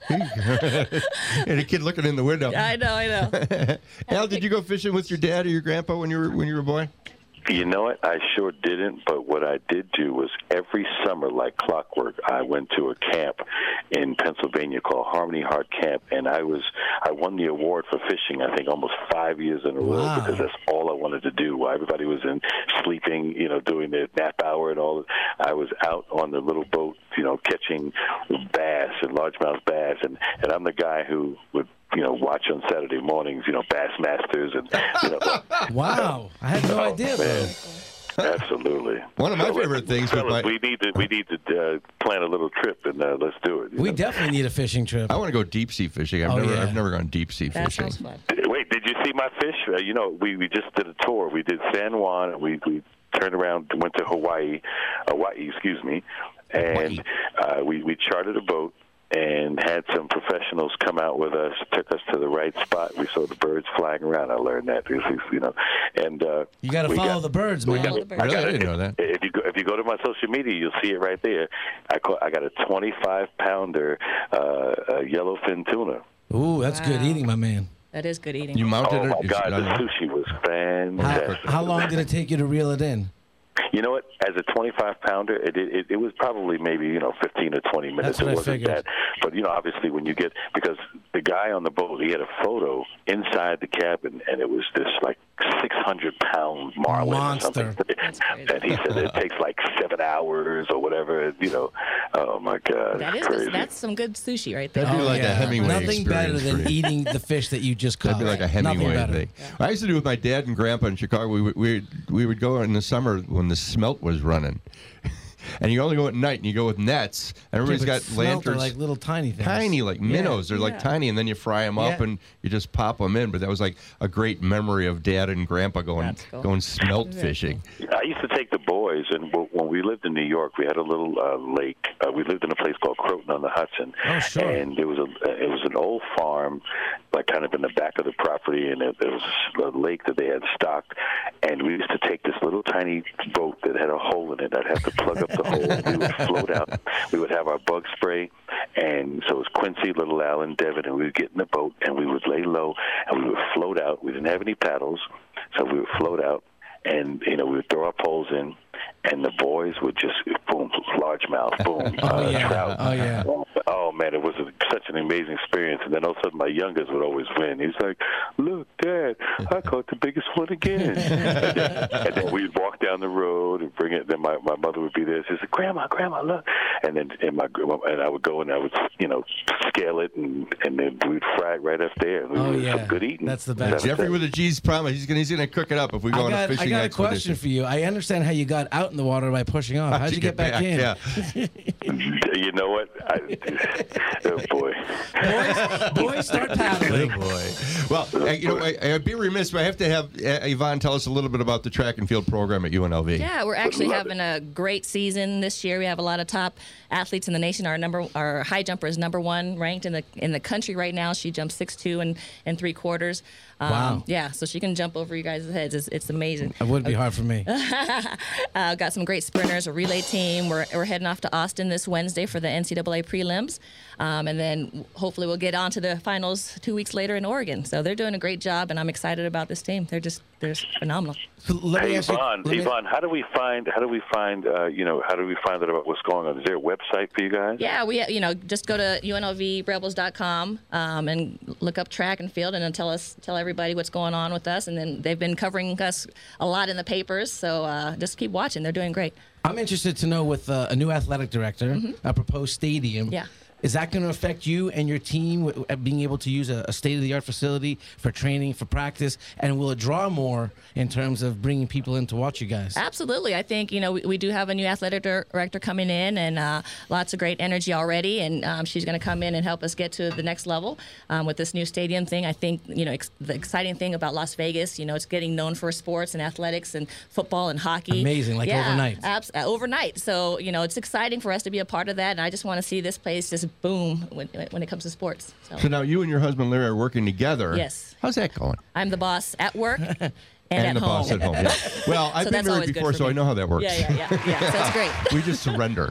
And a kid looking in the window. I know, I know. Al, did you go fishing with your dad or your grandpa when you were when you were a boy? You know what? I sure didn't, but what I did do was every summer, like clockwork, I went to a camp in Pennsylvania called Harmony Heart Camp, and I was I won the award for fishing, I think, almost five years in a row Wow. because that's all I wanted to do. While everybody was in sleeping, you know, doing their nap hour and all, I was out on the little boat, you know, catching bass and largemouth bass, and, and I'm the guy who would, you know, watch on Saturday mornings, you know, Bassmasters and, you know. Wow. I had no Oh, idea, man. bro. Absolutely. One of my So, favorite things with fellas, my- we need to we need to uh, plan a little trip and uh, let's do it. you We know? definitely need a fishing trip. I want to go deep sea fishing. I've Oh, never yeah. I've never gone deep sea That fishing. sounds fun. Wait, did you see my fish? Uh, you know, we, we just did a tour. We did San Juan. And we we turned around, went to Hawaii, Hawaii, excuse me, and uh, we we chartered a boat and had some professionals come out with us, took us to the right spot. We saw the birds flying around. I learned that, you know, and uh, You got to we follow got- the birds, we man. got- Follow the birds. Really? I got didn't it. know that. If you go, if you go to my social media, you'll see it right there. I call, I got a twenty-five pounder uh, uh, yellowfin tuna. Ooh, that's good Wow. eating, my man. That is good eating. You mounted Oh it? my You- God, the uh, sushi was How, fantastic. how long did it take you to reel it in? You know what? As a twenty-five pounder, it, it it was probably maybe you know fifteen or twenty minutes. That's what it I wasn't figured. that, but you know, obviously when you get because the guy on the boat, he had a photo inside the cabin, and it was this like six hundred pound marlin Monster. or something. That's crazy. And he said it takes like seven hours or whatever. You know, oh my God, That it's is crazy. that's some good sushi right there. That'd be like a Hemingway Nothing better experience than for you. eating the fish that you just caught. That'd be like a Nothing Hemingway better. thing. I used to do with my dad and grandpa in Chicago. We would we, we would go in the summer when the smelt was running, and you only go at night and you go with nets. And everybody's Yeah, got but smelt are lanterns, like little tiny things. tiny like minnows. They're like Yeah. tiny, and then you fry them up Yeah. and you just pop them in. But that was like a great memory of dad and grandpa going That's cool. going smelt Very fishing. I used to take the boys, and w- when we lived in New York, we had a little uh, lake. Uh, we lived in a place called Croton on the Hudson. Oh, sure. And there was a it was an old farm, like kind of in the back of the property, and there there was a lake that they had stocked. And we used to take this little tiny boat that had a hole in it. I'd have to plug up the hole. We would float out. We would have our bug spray, and so it was Quincy, Little Al, and Devin, and we would get in the boat, and we would lay low, and we would float out. We didn't have any paddles, so we would float out. And, you know, we would throw our poles in, and the boys would just, boom, largemouth, boom, Oh, uh, yeah. trout. Oh, yeah. Oh, man, it was a, such an amazing experience. And then all of a sudden, my youngest would always win. He's like, look, Dad, I caught the biggest one again. and, then, and then we'd walk down the road and bring it. Then my, my mother would be there. She said, Grandma, Grandma, look. And then and my and I would go and I would, you know, scale it, and, and then we'd fry it right up there. And Oh, it was yeah. some good eating. That's the best. Jeffrey with a G's promise. He's gonna he's gonna cook it up if we go I on a got, fishing I got a expedition. question for you. I understand how you got out in the water by pushing off. How'd you get back, in? Yeah. You know what? I, oh, boy. Boys, boys, start paddling. Good boy. Well, I, you know, I, I'd be remiss, but I have to have uh, Yvonne tell us a little bit about the track and field program at U N L V. Yeah, we're actually love having a great season this year. We have a lot of top athletes in the nation. Our number, our high jumper is number one ranked in the in the country right now. She jumps six two and and three quarters. Um, Wow. Yeah, so she can jump over you guys' heads. It's, it's amazing. It would be hard for me. Uh, got some great sprinters, a relay team. We're, we're heading off to Austin this Wednesday for the N C double A prelims. Um, and then hopefully we'll get on to the finals two weeks later in Oregon. So they're doing a great job, and I'm excited about this team. They're just they're phenomenal. So let me Hey, ask you. Yvonne, let me- Yvonne, how do we find? How do we find? Uh, you know, how do we find out about what's going on? Is there a website for you guys? Yeah, we you know just go to U N L V rebels dot com um, and look up track and field, and then tell us tell everybody what's going on with us. And then they've been covering us a lot in the papers, so uh, just keep watching. They're doing great. I'm interested to know with uh, a new athletic director, a proposed stadium. Yeah. Is that going to affect you and your team w- w- being able to use a, a state-of-the-art facility for training, for practice, and will it draw more in terms of bringing people in to watch you guys? Absolutely. I think, you know, we, we do have a new athletic dir- director coming in and uh, lots of great energy already. And um, she's going to come in and help us get to the next level um, with this new stadium thing. I think, you know, ex- the exciting thing about Las Vegas, you know, it's getting known for sports and athletics and football and hockey. Amazing, like yeah, overnight. Abs- uh, overnight. So, you know, it's exciting for us to be a part of that. And I just want to see this place just boom when, when it comes to sports. So, So now you and your husband Larry are working together. Yes. How's that going? I'm the boss at work. And, And at the home. boss at home. Yeah. Well, I've So been that's married always good before, for so me. I know how that works. Yeah, yeah, yeah, yeah. So it's great. We just surrender.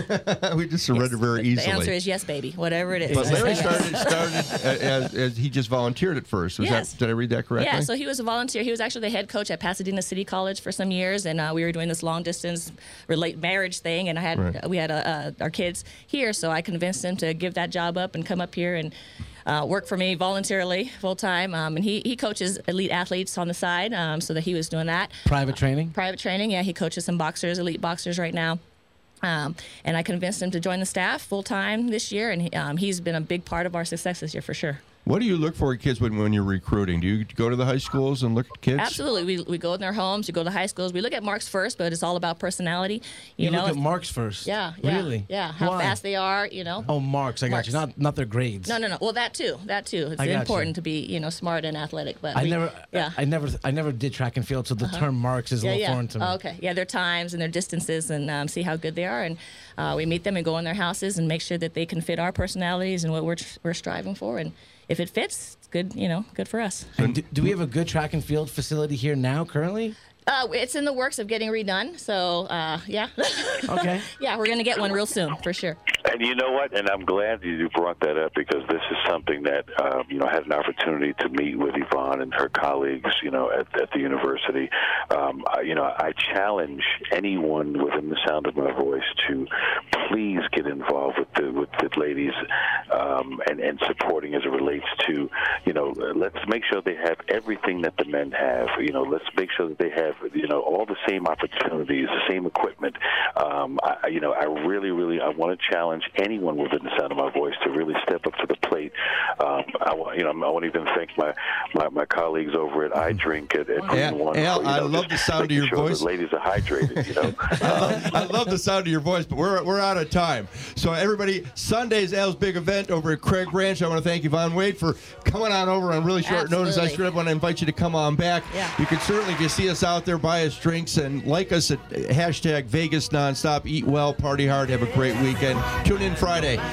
we just surrender very the, easily. The answer is yes, baby. Whatever it is. But Larry started started as, as he just volunteered at first. Was Yes. that, did I read that correctly? Yeah, so he was a volunteer. He was actually the head coach at Pasadena City College for some years, and uh, we were doing this long distance relate marriage thing. And I had Right. we had uh, uh, our kids here, so I convinced him to give that job up and come up here and uh, work for me voluntarily full time. Um, and he he coaches elite athletes on the side, um, so that he was doing that. Private training? Private training, yeah. He coaches some boxers, elite boxers right now. Um, and I convinced him to join the staff full time this year, and he, um, he's been a big part of our success this year for sure. What do you look for in kids when, when you're recruiting? Do you go to the high schools and look at kids? Absolutely. We, we go in their homes, we go to high schools. We look at marks first, but it's all about personality. You, You, know, look at if- marks first. yeah, yeah, Really? yeah. How Why? fast they are, you know. Oh, marks. I got you. Marks. Not not their grades. No, no, no. Well, that too. That too. It's I got important you. to be, you know, smart and athletic. But I we- never, yeah. I never, I never did track and field, so the term marks is a yeah, little yeah. foreign to me. Oh, okay. Yeah, their times and their distances, and um, see how good they are, and uh, we meet them and go in their houses and make sure that they can fit our personalities and what we're we're striving for. And if it fits, it's good. You know, good for us. And do, do we have a good track and field facility here now, currently? Uh, it's in the works of getting redone. So uh, yeah. Okay. Yeah, we're gonna get one real soon for sure. And you know what? And I'm glad you brought that up because this is something that, um, you know, I had an opportunity to meet with Yvonne and her colleagues, you know, at, at the university. Um, I, you know, I challenge anyone within the sound of my voice to please get involved with the, with the ladies um, and, and supporting as it relates to, you know, let's make sure they have everything that the men have. You know, let's make sure that they have, you know, all the same opportunities, the same equipment. Um, I, you know, I really, really, I want to challenge anyone within the sound of my voice to really step up to the plate. Um, I, wa- you know, I want to even thank my, my, my colleagues over at I Drink at, at Green Al, One. Al, for, you know, I love just the sound of making your sure voice. The ladies are hydrated, you know. I love the sound of your voice, but we're we're out of time. So everybody, Sunday's Al's big event over at Craig Ranch. I want to thank Yvonne Wade for coming on over on really short notice. I Absolutely. sure want to invite you to come on back. Yeah. You can certainly, if you see us out there, buy us drinks and like us at hashtag Vegas Nonstop. Eat well, party hard, have a great weekend. Tune in Friday.